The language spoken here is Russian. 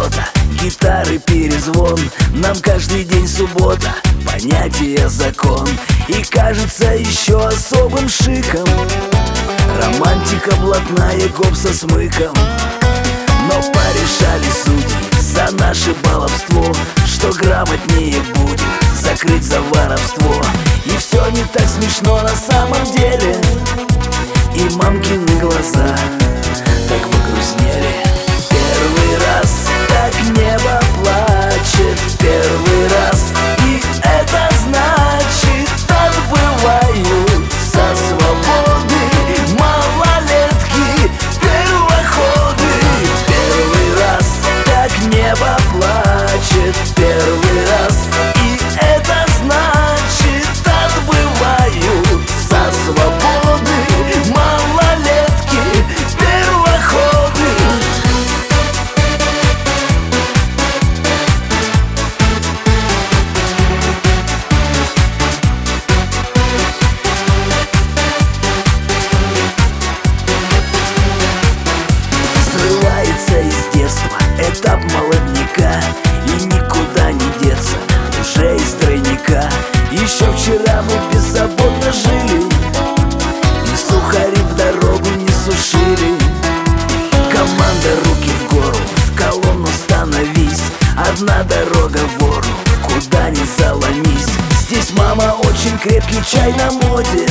что-то, гитары перезвон. Нам каждый день суббота, понятие закон. И кажется еще особым шиком романтика блатная, гоп со смыком. Но порешали судьи за наше баловство, что грамотнее будет закрыть за воровство. И все не так смешно на самом деле, и мамкины глаза так погрустнели. Первый раз так небо плачет, первый раз, и это значит отбывают со свободы малолетки первоходы. Первый раз так небо плачет, первый раз, и это значит отбывают со свободы малолетки первоходы. Срывается из детства этап молодняка, и никуда не деться уже из тройника. Еще вчера мы беззаботно жили, и сухари в дорогу не сушили. Команда, руки в гору, в колонну становись. Одна дорога вору, куда ни заломись. Здесь, мама, очень крепкий чай на моде,